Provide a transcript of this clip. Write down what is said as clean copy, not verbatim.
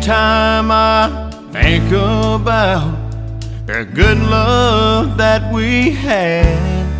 time I think about the good love that we had.